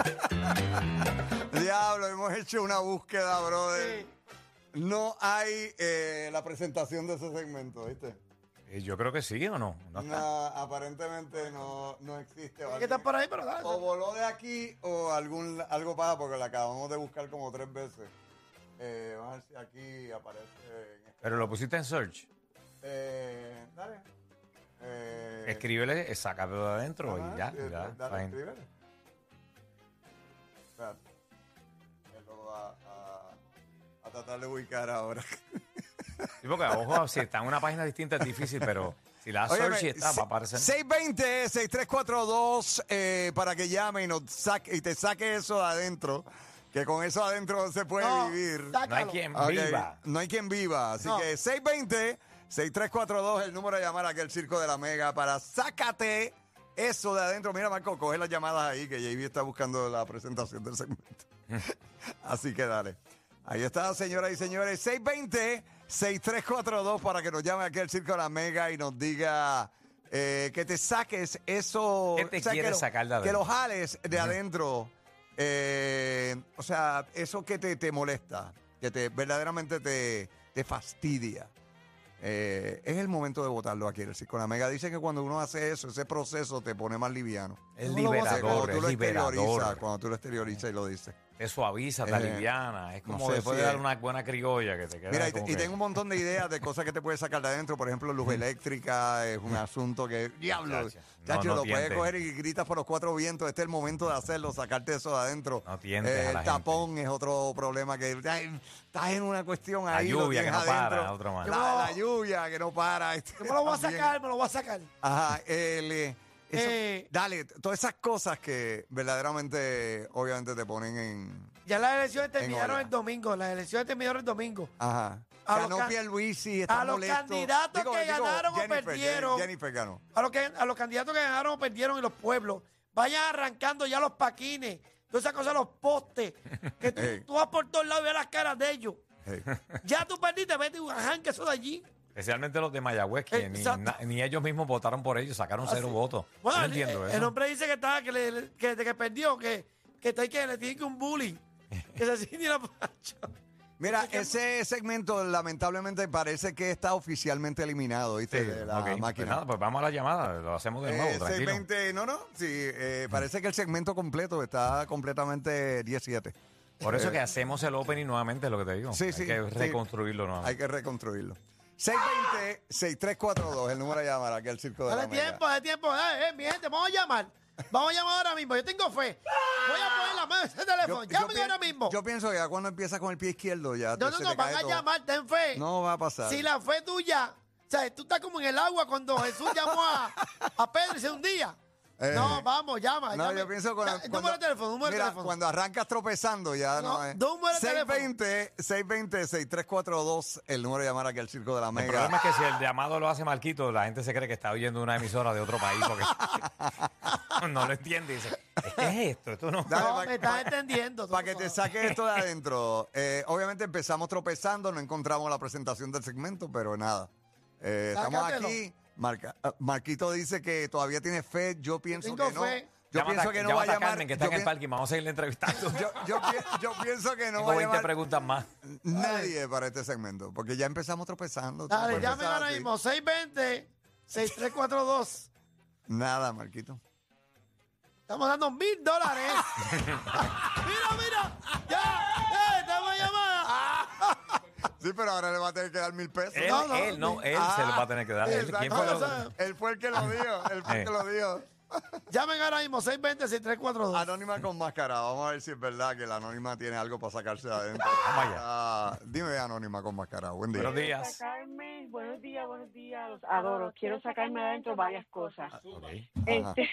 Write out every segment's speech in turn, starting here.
Diablo, hemos hecho una búsqueda, brother. Sí. No hay la presentación de ese segmento, ¿viste? Yo creo que sí o no. No está. No, aparentemente no existe. Hay que estar por ahí, pero dale. O voló de aquí o algo pasa porque la acabamos de buscar como 3 veces. Vamos a ver si aquí aparece. Pero lo pusiste en search. Dale. Escríbele, sácalo de adentro Ajá, y ya. sí, ya dale, fine. escríbele. Espérate. Él lo va a tratar de ubicar ahora. Sí, porque ojo, si está en una página distinta es difícil, pero si la das search y está, va a aparecer. 620-6342 para que llame y, y te saque eso de adentro. Que con eso adentro se puede No, vivir. sácalo. No hay quien Ok, viva. No hay quien viva. Así No. que 620-6342 el número de llamar aquí al Circo de la Mega para sácate eso de adentro. Mira, Marco, coge las llamadas ahí que JB está buscando la presentación del segmento. Así que dale. Ahí está, señoras y señores. 620-6342 para que nos llame aquí al Circo de la Mega y nos diga que te saques eso. ¿Qué te quieres sacar de Que adentro? lo jales de adentro. O sea, eso que te molesta, que verdaderamente te fastidia. Es el momento de votarlo aquí en el Circo de la Mega. Dicen que cuando uno hace eso, ese proceso te pone más liviano. Es ¿Cómo lo vas a hacer? liberador, Cuando tú es lo exteriorizas, liberador. cuando tú lo exteriorizas y lo dices. Te suaviza, te aliviana. Es no como sé después si de dar es- una buena criolla que te queda. Mira, como y que- tengo un montón de ideas de cosas que te puedes sacar de adentro. Por ejemplo, luz eléctrica es un asunto que, diablo, Muchacha, chacho, no lo puedes tientes. coger y gritas por los 4 vientos. Este es el momento de hacerlo, sacarte eso de adentro. No tientes a la el tapón es otro problema que ay, estás en una cuestión La ahí. lo lluvia que tienes no para, adentro. otro más. La lluvia que no para. Yo me lo voy a También. sacar, me lo voy a sacar. Ajá, eso- Eh. dale, todas esas cosas que verdaderamente, obviamente, te ponen en. Ya las elecciones terminaron olla. el domingo. Las elecciones terminaron el domingo. Ajá. A los Ganó can- Pierluisi, está a los molesto. candidatos que ganaron o perdieron. Jennifer ganó. A los candidatos que ganaron o perdieron en los pueblos, vayan arrancando ya los paquines, todas esas cosas, los postes, que Ey. tú vas por todos lados y ves las caras de ellos. Hey. Ya tú perdiste, vete y arranca eso de allí. Especialmente los de Mayagüez, que Exacto. ni ellos mismos votaron por ellos, sacaron 0 votos. Bueno, Yo no entiendo eso. el hombre dice que está, que perdió, que le tiene que un bullying. Que se siente la pacha. Mira, ese segmento lamentablemente parece que está oficialmente eliminado, ¿viste? Sí, De la ok. Pues máquina. nada, pues vamos a la llamada, lo hacemos de nuevo, tranquilo. 620, sí, parece que el segmento completo está completamente 17. Por eso que hacemos el opening nuevamente, es lo que te digo. Sí, Hay sí, que sí. reconstruirlo Hay nuevamente. que reconstruirlo. 620-6342, el número de llamar aquí al Circo de la Dale Mega. tiempo, dale tiempo. Mi gente, vamos a llamar. Vamos a llamar ahora mismo. Yo tengo fe. Voy a poner la mano en ese teléfono. Llamen ahora mismo. Yo pienso que ya cuando empiezas con el pie izquierdo ya No, se no, te van cae a todo. llamar, ten fe. No va a pasar. Si la fe tuya, o sea, tú estás como en el agua cuando Jesús llamó a Pedro y se hundía. No, vamos, llama. No, llame. yo pienso Número de teléfono, número de mira, teléfono. cuando arrancas tropezando ya No, no es. número de teléfono. 620-6342, el número de llamar aquí al Circo de la El Mega. problema es que si el llamado lo hace Marquito, la gente se cree que está oyendo una emisora de otro país porque no lo entiende y dice, ¿qué es esto? Esto no. Dale, No, pa- me estás entendiendo. Para que te saques esto de adentro. Obviamente empezamos tropezando, no encontramos la presentación del segmento, pero nada. Estamos Sácatelo. aquí. Marquito dice que todavía tiene fe. Yo pienso Tengo que no. fe. Yo pienso que no va a llamar. Carmen, que está yo en el pi- parque, vamos a seguirle entrevistando. yo pienso que no Tengo va a 20 llamar preguntas más. nadie para este segmento, porque ya empezamos tropezando. Dale, Tú puedes llamen empezar ahora así. mismo. 620-6342. Nada, Marquito. Estamos dando $1,000. Mira. Ya. Estamos en llamada. Sí, pero ahora le va a tener que dar $1,000. Él, No, él se lo va a tener que dar. Él, ¿quién fue Exacto. Él fue el que lo dijo. Él fue el que lo dijo. Llamen ahora mismo. 620-6342. Anónima con máscara. Vamos a ver si es verdad que la Anónima tiene algo para sacarse de adentro. Vamos allá. Dime, Anónima con máscara. Buen día. Buenos días. Sacarme, buenos días, los adoro. Quiero sacarme adentro varias cosas. Ok. Este,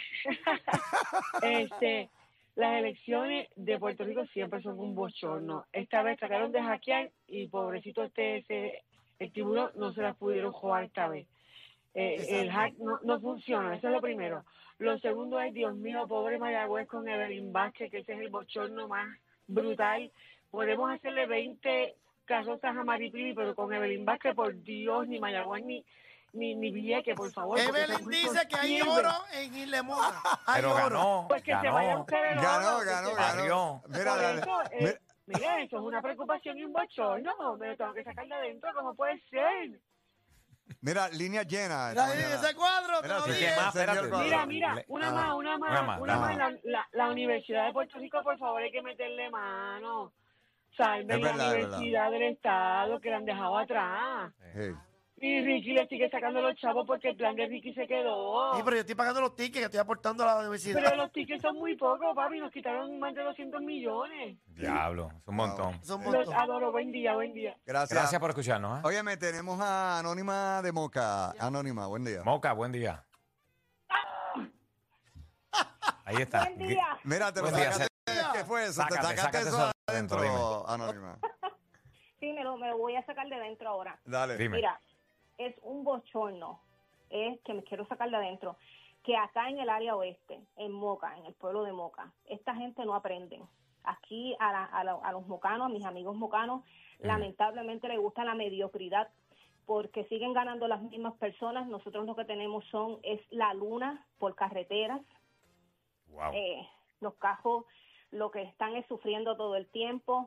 las elecciones de Puerto Rico siempre son un bochorno. Esta vez trataron de hackear y pobrecito el tiburón no se las pudieron jugar esta vez. El hack no funciona, eso es lo primero. Lo segundo es, Dios mío, pobre Mayagüez con Evelyn Vázquez, que ese es el bochorno más brutal. Podemos hacerle 20 carrozas a Maripili, pero con Evelyn Vázquez, por Dios, ni Mayagüez ni Vieques, por favor. porque Evelyn Puerto Rico dice que hay siempre- oro en Isla Mona. Hay Pero oro. ganó. Pues que se vayan Ganó. ustedes los Ganó, otros, ganó, que- Barrió. Mira, Por dale. eso, mira, eso es una preocupación y un bochorno. Me lo tengo que sacar de adentro, ¿cómo puede ser? Mira, línea llena. Mira, esta mañana. ese cuadro, te Mira, lo sí, dije. ¿qué más? señor Espérate. Cuadro. Mira, una más. dale. La Universidad de Puerto Rico, por favor, hay que meterle mano. Salven Es la verdad, es Universidad del Estado, que la han dejado atrás. Hey. Y Ricky le sigue sacando los chavos porque el plan de Ricky se quedó. Sí, pero yo estoy pagando los tickets que estoy aportando a la universidad. Pero los tickets son muy pocos, papi. Nos quitaron más de 200 millones. Diablo, es un montón. Es un Los montón. adoro. Buen día, buen día. Gracias. Gracias por escucharnos. ¿eh? Óyeme, tenemos a Anónima de Moca. Anónima, buen día. Moca, buen día. Ahí está. Buen día. Mira, te lo Buen día, sacaste. ¿Qué fue eso? Sácate, te sacaste sácate eso eso adentro, adentro, Anónima. Sí, me lo voy a sacar de dentro ahora. Dale. Dime. Mira, es un bochorno, es que me quiero sacar de adentro, que acá en el área oeste, en Moca, en el pueblo de Moca, esta gente no aprende. Aquí a los mocanos, a mis amigos mocanos, lamentablemente les gusta la mediocridad porque siguen ganando las mismas personas. Nosotros lo que tenemos es la luna por carreteras. Wow. Los cajos lo que están es sufriendo todo el tiempo.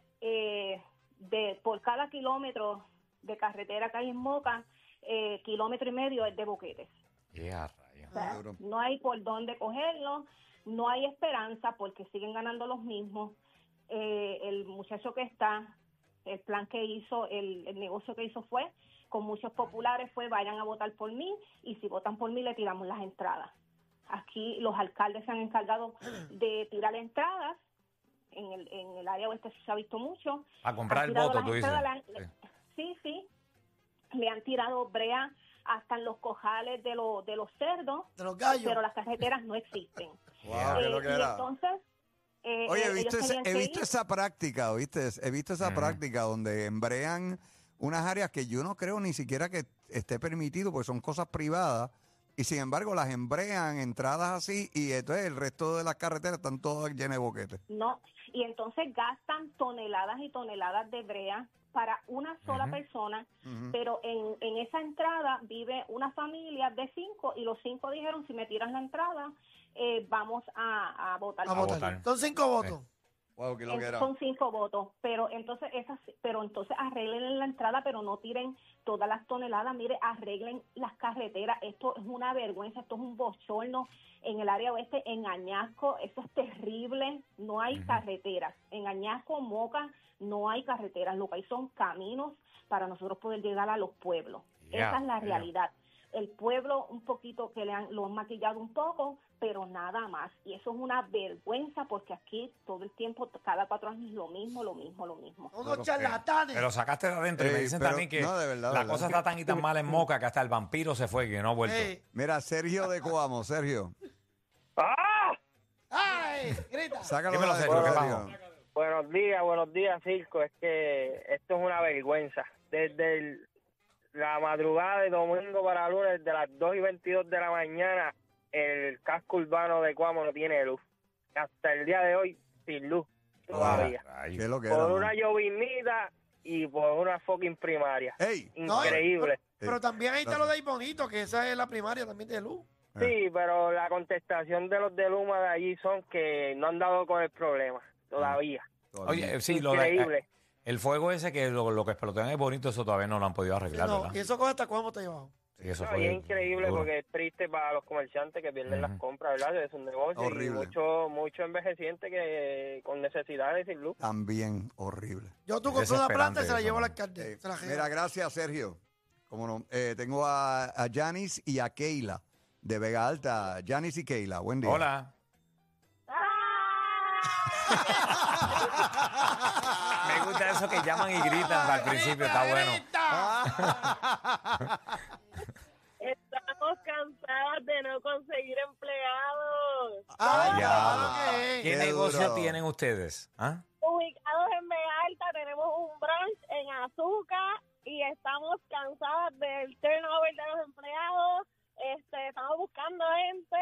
Por cada kilómetro de carretera que hay en Moca, kilómetro y medio es de boquetes. Yeah, rayo. O sea, Seguro. no hay por dónde cogerlo, no hay esperanza porque siguen ganando los mismos. El muchacho que está, el plan que hizo, el negocio que hizo fue, con muchos populares fue, vayan a votar por mí y si votan por mí le tiramos las entradas. Aquí los alcaldes se han encargado de tirar entradas, en el área oeste se ha visto mucho. A comprar Han el tirado voto, las tú dices. entradas, Sí. Sí, le han tirado brea hasta en los cojales de los cerdos, De los gallos. pero las carreteras no existen. Wow, qué lo que Y era. entonces, Oye, ellos tenían he que visto ir. esa práctica, ¿oíste? He visto esa práctica donde embrean unas áreas que yo no creo ni siquiera que esté permitido porque son cosas privadas y sin embargo las embrean entradas así y entonces el resto de las carreteras están todas llenas de boquetes. No, y entonces gastan toneladas y toneladas de brea para una sola persona, pero en esa entrada vive una familia de 5 y los 5 dijeron, si me tiran la entrada, vamos a votar. A votar. votar. Son 5 votos. Wow, qué lo que era. Son 5 votos, pero entonces arreglen la entrada, pero no tiren todas las toneladas. Mire, arreglen las carreteras. Esto es una vergüenza, esto es un bochorno en el área oeste, en Añasco, eso es terrible. No hay carreteras. En Añasco, Moca, no hay carreteras. Lo que hay son caminos para nosotros poder llegar a los pueblos. Yeah, Esa es la yeah. realidad. El pueblo un poquito que lo han maquillado un poco, pero nada más. Y eso es una vergüenza porque aquí todo el tiempo, cada 4 años, lo mismo. Unos charlatanes. Pero sacaste de adentro y me Ey, dicen pero- también que no, de verdad, la verdad. cosa está tan y tan mal en Moca que hasta el vampiro se fue, que no ha vuelto. Ey. Mira, Sergio de Coamo, Sergio. ¡Ay! Grita. Sácalo Dímelo, de Sergio, ¿qué Sergio. pasó? Buenos días, Circo. Es que esto es una vergüenza. Desde la madrugada de domingo para lunes, de las 2:22 de la mañana, el casco urbano de Cuamo no tiene luz. Hasta el día de hoy, sin luz todavía. Rayo. ¿Qué es lo que era? Por mano? una llovinita y por una fucking primaria. ¡Ey! No, Increíble. Pero también ahí está lo de ahí bonito, que esa es la primaria también de luz. Sí, pero la contestación de los de Luma de allí son que no han dado con el problema todavía. Oye, sí, Increíble. el fuego ese que lo que explotan es bonito, eso todavía no lo han podido arreglar, No, ¿verdad? y eso coge hasta cuándo te llevado. Sí, eso No, fue y es increíble duro. porque es triste para los comerciantes que pierden las compras, ¿verdad? Es un negocio Horrible. y mucho envejeciente que con necesidades sin luz. También horrible. Yo tú compré una planta y se la eso, llevo al ¿no? alcalde. Se la Mira, llevo. gracias, Sergio. Como no, tengo a Yanis y a Keila de Vega Alta. Yanis y Keila, buen día. Hola. Me gusta eso que llaman y gritan al principio, está bueno. Estamos cansadas de no conseguir empleados. Ah, Ya. claro que es. ¿Qué Qué negocio duro. tienen ustedes? ¿Ah? Ubicados en Vega Alta, tenemos un branch en Azúcar y estamos cansadas del turnover de los empleados. Estamos buscando gente,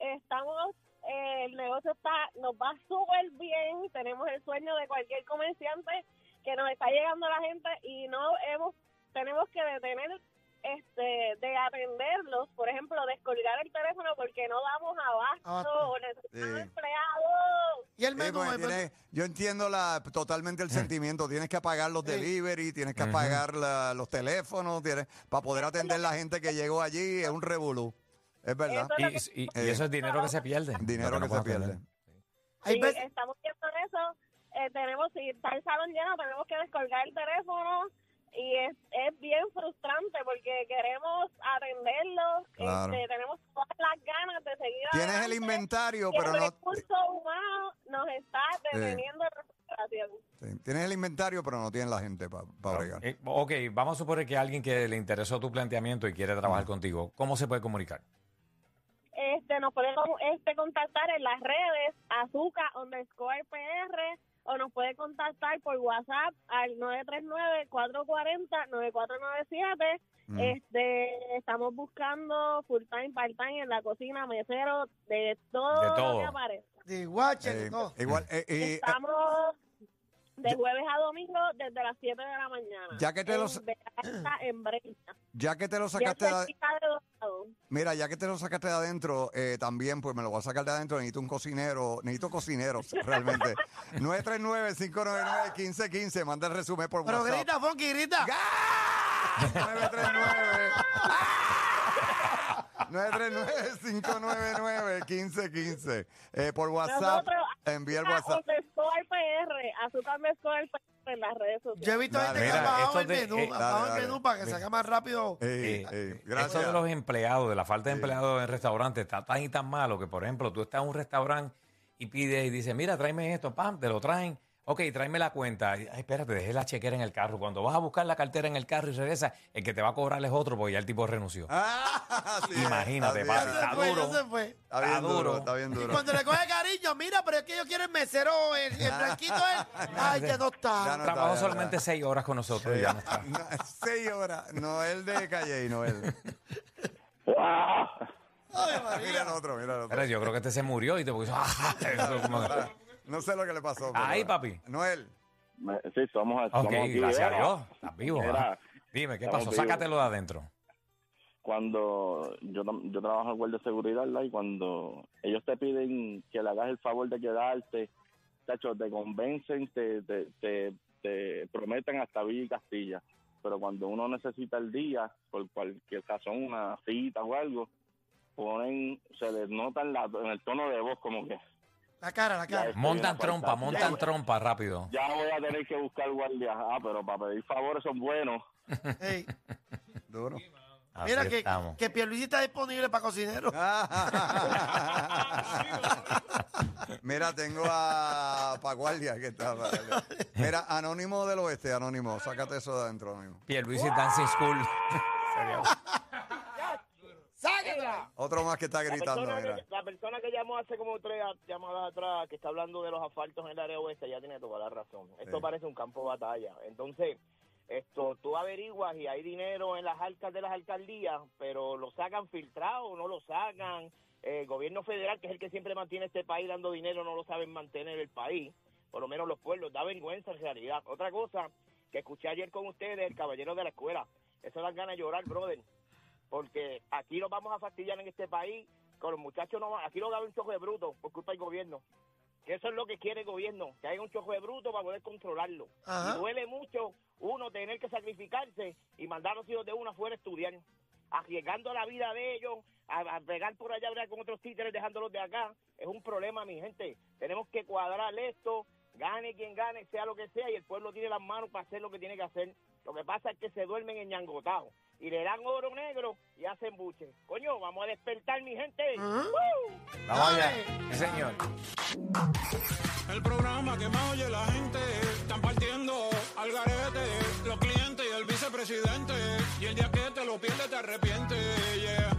el negocio nos va súper bien, tenemos el sueño de cualquier comerciante que nos está llegando la gente y tenemos que detener de atenderlos, por ejemplo, descolgar el teléfono porque no damos abasto o necesitamos empleados. Y el Sí, menú, porque yo entiendo totalmente el sentimiento. Tienes que apagar los delivery, tienes que apagar los teléfonos, para poder atender la gente que llegó allí. Es un revolú. Es verdad. Y eso es dinero que se pierde. Dinero que se pierde. Sí, estamos viendo eso. Si está el salón lleno, tenemos que descolgar el teléfono. Y es bien frustrante porque queremos atenderlos, Claro. Tenemos todas las ganas de seguir Tienes adelante, el inventario, y pero el no... recurso humano nos está deteniendo la recuperación. Sí, tienes el inventario, pero no tienes la gente para bregar. Ok, vamos a suponer que alguien que le interesó tu planteamiento y quiere trabajar contigo, ¿cómo se puede comunicar? Nos podemos contactar en las redes Azuca_PR o nos puede contactar por WhatsApp al 939-440-9497. Estamos buscando full time, part time en la cocina, mesero, de todo lo que aparece. De guache, de todo. Igual, Estamos de jueves a domingo desde las 7 de la mañana. Ya que te en Breña. ya que te lo sacaste mira, ya que te lo sacaste de adentro, también pues me lo voy a sacar de adentro. Necesito cocineros realmente. 939-599-1515. Manda el resumen por Pero WhatsApp. grita, Fonky, grita. 939-599-1515. Por WhatsApp, Nosotros, envía el WhatsApp. Azúcar_PR en las redes sociales. Yo he visto gente que Mira, ha bajado el esto menú, para que salga más rápido. Gracias. Eso de los empleados, de la falta de empleados en restaurantes, está tan y tan malo que, por ejemplo, tú estás en un restaurante y pides y dices, mira, tráeme esto, pam, te lo traen. Ok, tráeme la cuenta. Ay, espérate, dejé la chequera en el carro. Cuando vas a buscar la cartera en el carro y regresa, el que te va a cobrar es otro porque ya el tipo renunció. Imagínate, papi, está duro. Se fue. Está bien duro, está bien Y duro. cuando le coge cariño, mira, pero es que yo quiero el mesero, el blanquito es. Ay, ya no está. Ya no Trabajó está, solamente 6 horas con nosotros y ya no está. 6 horas. Noel de Calle y Noel. Ay, Mira María. el otro, mira el otro. Pero yo creo que este se murió y te puso. Eso como- No sé lo que le pasó. pero- Ahí, papi. Noel. Sí, somos Ok, aquí, gracias a ¿verdad? Dios. Estás vivo. Mira, ¿ah? Dime, ¿qué estamos pasó? vivos. Sácatelo de adentro. Cuando yo trabajo en guardia de seguridad, ¿verdad? Y cuando ellos te piden que le hagas el favor de quedarte, chacho, te convencen, te prometen hasta Villa y Castilla. Pero cuando uno necesita el día, por cualquier razón, una cita o algo, se les nota en el tono de voz como que La cara. Montan trompa rápido. ya voy a tener que buscar guardias. Pero para pedir favores son buenos. Ey, Duro. Así mira estamos. que Pierluisi está disponible para cocinero. Mira, tengo a Paguardia que está. Mira, Anónimo del Oeste, Anónimo. Sácate eso de adentro, Anónimo. Pierluisi Dancing School. ¡Sáquenla! Otro más que está gritando, mira. La persona que llamó hace como 3 llamadas atrás, que está hablando de los asfaltos en el área oeste, ya tiene toda la razón. Esto parece un campo de batalla. Entonces, tú averiguas y hay dinero en las arcas de las alcaldías, pero lo sacan filtrado o no lo sacan. El gobierno federal, que es el que siempre mantiene este país dando dinero, no lo saben mantener el país, por lo menos los pueblos. Da vergüenza en realidad. Otra cosa que escuché ayer con ustedes, el caballero de la escuela, eso dan ganas de llorar, brother. Porque aquí nos vamos a fastidiar en este país, con los muchachos aquí no va a haber un choque de bruto por culpa del gobierno. Que eso es lo que quiere el gobierno, que haya un choque de bruto para poder controlarlo. Ajá. Y duele mucho uno tener que sacrificarse y mandar a los hijos de uno afuera a estudiar, arriesgando la vida de ellos, a pegar por allá con otros títeres dejándolos de acá. Es un problema, mi gente. Tenemos que cuadrar esto, gane quien gane, sea lo que sea, y el pueblo tiene las manos para hacer lo que tiene que hacer. Lo que pasa es que se duermen enñangotados y le dan oro negro y hacen buche. Coño, vamos a despertar, mi gente. Ajá. Vamos allá. Sí, señor. El programa que más oye la gente, están partiendo al garete, los clientes y el vicepresidente, y el día que te lo pierdes te arrepientes, yeah.